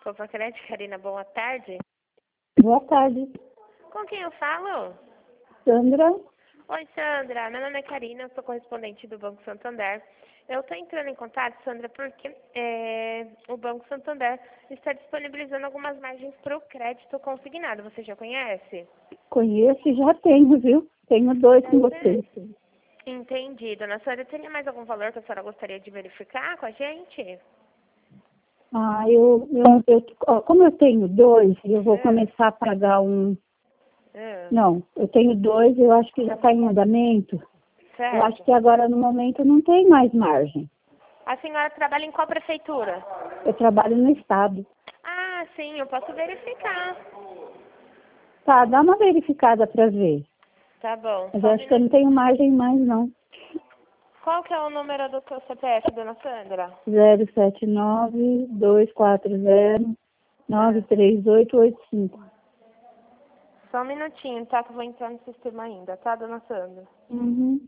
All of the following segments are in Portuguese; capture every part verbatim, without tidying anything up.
Copa Crédito, Karina, boa tarde. Boa tarde, Com quem eu falo? Sandra. Oi, Sandra. Meu nome é Karina, eu sou correspondente do Banco Santander. Eu estou entrando em contato, Sandra, porque é, o Banco Santander está disponibilizando algumas margens para o crédito consignado. Você já conhece? Conheço e já tenho, viu? Tenho dois com vocês. Entendi. Dona Sandra, teria mais algum valor que a senhora gostaria de verificar com a gente? Ah, eu, eu, eu ó, como eu tenho dois, eu vou É. começar a pagar um. É. Não, eu tenho dois, eu acho que já está em andamento. Eu acho Certo. que agora no momento não tem mais margem. A senhora trabalha em qual prefeitura? Eu trabalho no estado. Ah, sim, eu posso verificar. Tá, dá uma verificada para ver. Tá bom. Mas Só eu um acho que eu não minuto. tenho margem mais, não. Qual que é o número do seu C P F, dona Sandra? zero sete nove, dois quatro zero, nove É. três oito oito cinco. Só um minutinho, tá? Que eu vou entrar no sistema ainda, tá, dona Sandra? Uhum.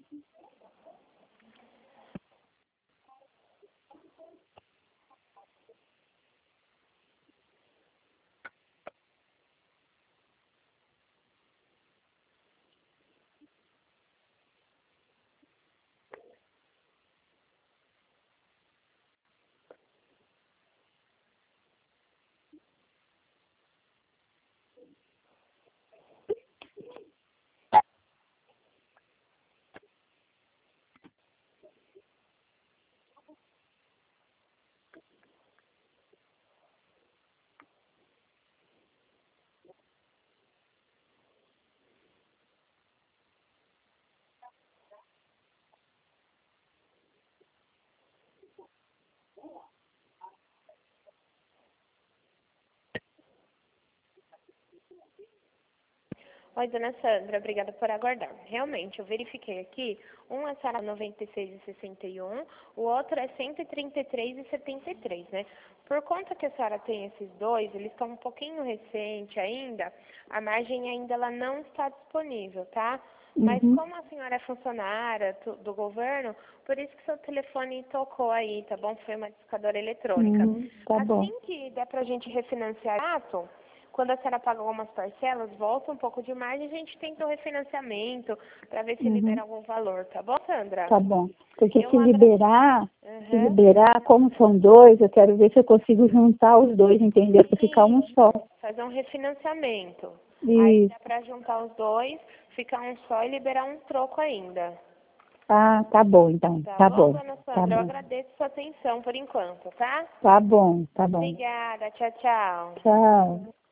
Oi, dona Sandra, obrigada por aguardar. Realmente, eu verifiquei aqui, um é para noventa e seis e sessenta e um, o outro é cento e trinta e três e setenta e três, né? Por conta que a senhora tem esses dois, eles estão um pouquinho recente ainda, a margem ainda ela não está disponível, tá? Mas Uhum. como a senhora é funcionária tu- do governo, por isso que seu telefone tocou aí, tá bom? Foi uma discadora eletrônica. Uhum. Tá bom. Assim que der pra gente refinanciar o ato, quando a senhora paga algumas parcelas, volta um pouco de margem e a gente tenta o refinanciamento para ver se Uhum. libera algum valor, tá bom, Sandra? Tá bom. Porque Eu se agradeço. liberar, se Uhum. liberar, como são dois, eu quero ver se eu consigo juntar os dois, entendeu? Para ficar um só. Fazer um refinanciamento. Aí E, dá pra juntar os dois, ficar um só e liberar um troco ainda. ah, tá bom, então. Tá Tá bom, bom. dona Tá Sandra? Eu bom. agradeço sua atenção por enquanto, tá? Tá bom, tá bom. Obrigada. Tchau, tchau. Tchau.